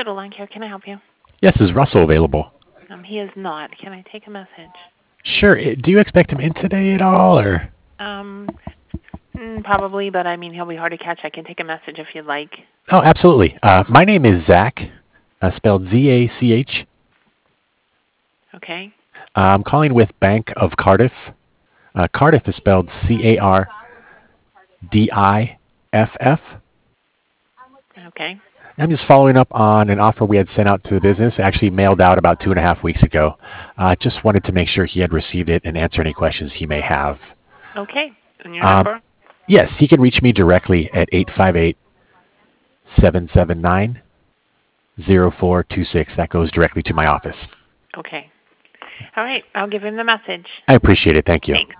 Total Line Care, can I help you? Yes, is Russell available? He is not. Can I take a message? Sure. Do you expect him in today at all, or? Um, Probably, but I mean, he'll be hard to catch. I can take a message if you'd like. Oh, absolutely. My name is Zach, spelled Z-A-C-H. Okay. I'm calling with Bank of Cardiff. Cardiff is spelled Cardiff. Okay. I'm just following up on an offer we had sent out to the business, actually mailed out about 2.5 weeks ago. Just wanted to make sure he had received it and answer any questions he may have. Okay. And your Um, number? yes, he can reach me directly at 858-779-0426. That goes directly to my office. Okay. All right. I'll give him the message. I appreciate it. Thank you. Thanks.